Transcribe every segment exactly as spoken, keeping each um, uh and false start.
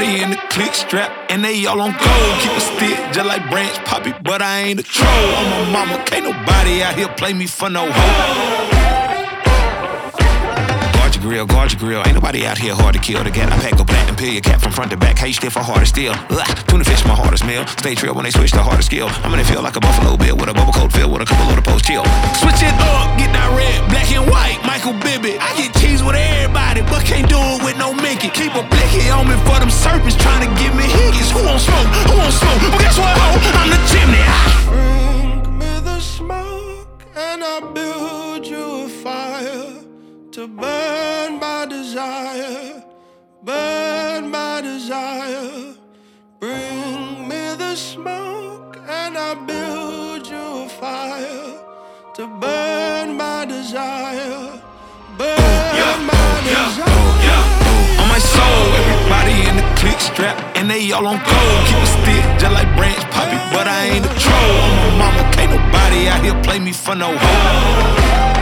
Everybody in the click strap, and they all on gold. Keep a stick just like Branch Poppy, but I ain't a troll. I'm a mama, can't nobody out here play me for no hoe. Guard your grill, guard your grill. Ain't nobody out here hard to kill. The gat I pack go platinum pill your cap from front to back. How you still for harder steel? Ugh, tuna fish my hardest meal. Stay trail when they switch to harder skill. I'm gonna feel like a Buffalo Bill with a bubble coat filled with a couple of the post chill. Switch it up, get that red, black and white. Michael Bibby. I get cheese with everybody, but can't do it with no Mickey. Keep a blicky on me for them serpents trying to give me hickeys. Who won't smoke? Who won't smoke? Well, guess what, ho? I'm the chimney. Bring me the smoke and I'll build you a fire to burn my desire, burn my desire. Bring me the smoke and I'll build you a fire to burn my desire, burn yeah, my oh, desire. Yeah, oh, yeah, oh. On my soul, everybody in the click strap, and they all on gold. Keep a stick just like Branch Poppy, but I ain't a troll. I'm a mama, can't nobody out here play me for no hoe.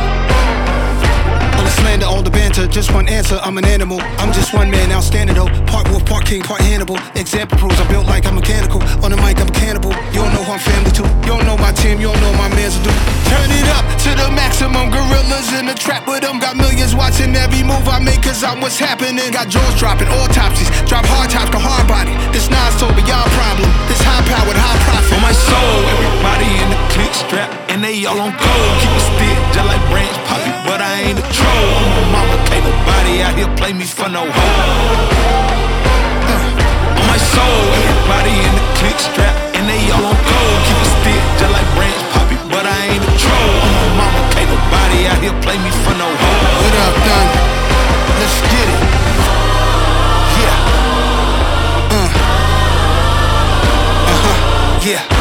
Slander, all the banter, just one answer, I'm an animal. I'm just one man, outstanding though. Part wolf, part king, part Hannibal. Example proves I'm built like I'm mechanical. On the mic, I'm a cannibal. You don't know who I'm family to. You don't know my team, you don't know my mans will do. Turn it up to the maximum. Gorillas in the trap with them. Got millions watching every move I make, cause I'm what's happening. Got jaws dropping, autopsies. Drop hard tops to hard body. This Nas told me y'all problem. This high powered, high profit. On my soul, everybody in the click strap, and they all on gold. Keep a stick just like Branch Poppy, but I ain't a troll. I'm a mama, can't nobody out here play me for no hoe. On my soul, everybody in the click strap, and they all on gold. Keep a stick just like Branch Poppy, but I ain't a troll. I'm a mama, can't nobody out here play me for no hoe. What up, Don? Let's get it. Yeah. Uh. Uh-huh. Yeah.